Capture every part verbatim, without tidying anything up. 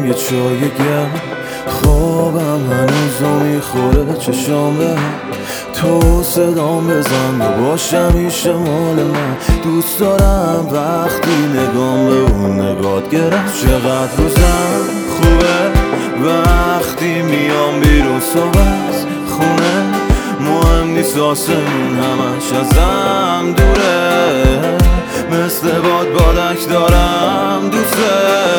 بگیریم یه چای گرم. خوابم هنوزو میخوره چشام به تو صدام بزن و باش همیشه مال من. دوست دارم وقتی نگام به اون نگات گرفت. چقدر روزم خوبه وقتی میام بیرون صبح از خونه. مهم نیست آسمون همش ازم دوره. مثل باد بادک دارم دوسته.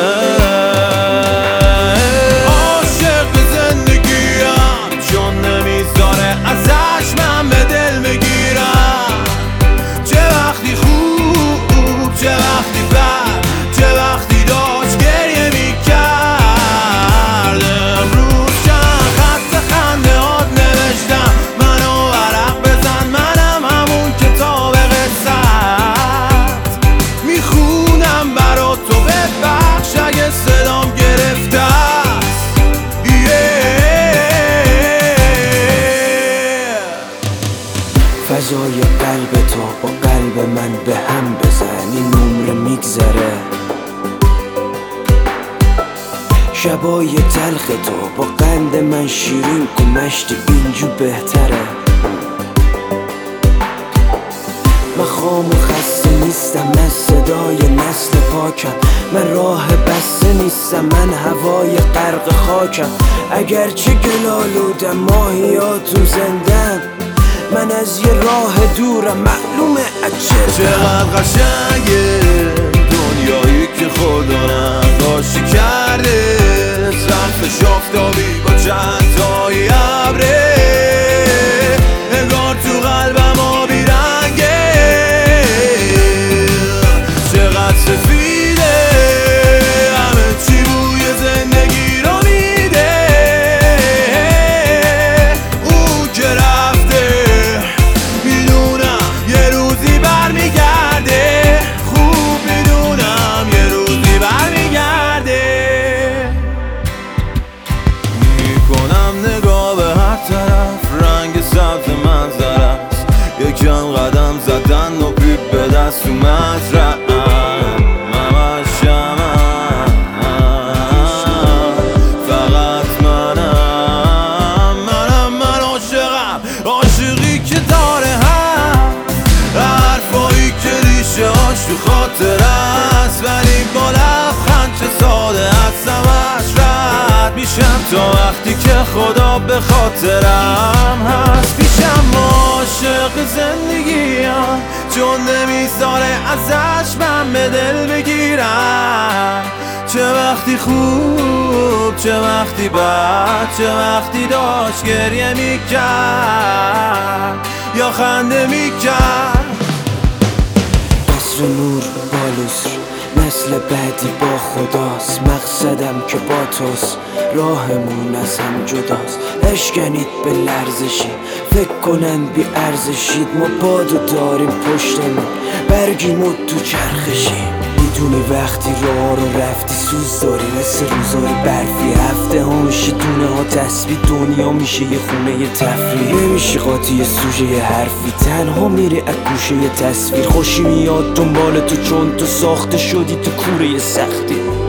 عاشق زندگیم چون نمیذاره ازش من به دل بگیرم. چه وقتی خوب چه وقتی بد، چه وقتی داشت گریه میکرد. امروز چند خط خنده هات نوشتم منو ورق بزن. منم همون کتاب قصت میخونم برا تو ببخش اگه صدام گرفته است. فضای قلب تو با قلب من به هم بزن. این عمر میگذره. شبای تلخ تو با قند من شیرین کن. مشت اینجور بهتره. من خام و خسته نیستم، من صدای نسل پاکم. من راه بسته نیستم، من هوای غرق خاکم. اگرچه گلالودم ماهیاتون زندم، من از یه راه دورم معلومه اجل. چقدر قشنگه دنیایی که خدا نقاشی کرده. ظرف شافتابی با چند تایی ابره. انگار تو قلبم آبی رنگه. چقدر سفیده همه چی بوی زندگی رو میده. او که رفته میدونم یه روزی برمیگرده. خوب میدونم یه روزی برمیگرده. میکنم نگاه به هر طرف، رنگ سبز منظره است. یکم قدم زدن و پیپ به دست اومد. عاشقی که داره هم حرفایی که ریشه هاش تو خاطر است. ولی با لبخند چه ساده هستمش رد میشم تا وقتی که خدا به خاطرم هست. پیشم عاشق زندگیم چون نمیذاره ازش من به دل بگیرم. چه وقتی خوب چه وقتی بد، چه وقتی داشت گریه میکرد یا خنده میکرد. عصر نور بالوس نسل بعدی با خداست. مقصدم که با توست، راهمون از هم جداست. اشکنید به لرزشی فکر کنن بی ارزشید. ما بادو داریم پشتمون برگیمون تو چرخشی. میدونی وقتی راه رو رفتی سوز داری مثل روزای برفی. هفته ها میشه دونه ها تسبیح. دنیا میشه یه خونه یه تفریح. نمیشه قاطی یه سوژه یه حرفی. تنها میره از گوشه یه تصویر. خوشی میاد دنبال تو چون تو ساخته شدی تو کوره یه سختی.